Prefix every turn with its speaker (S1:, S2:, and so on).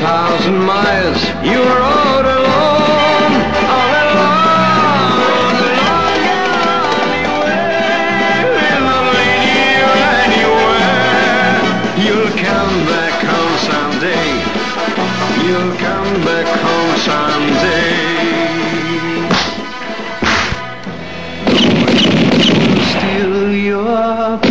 S1: 1,000 miles you rode alone, all alone, will not lead you anywhere. You'll come back home someday. You'll come back home someday. Steal your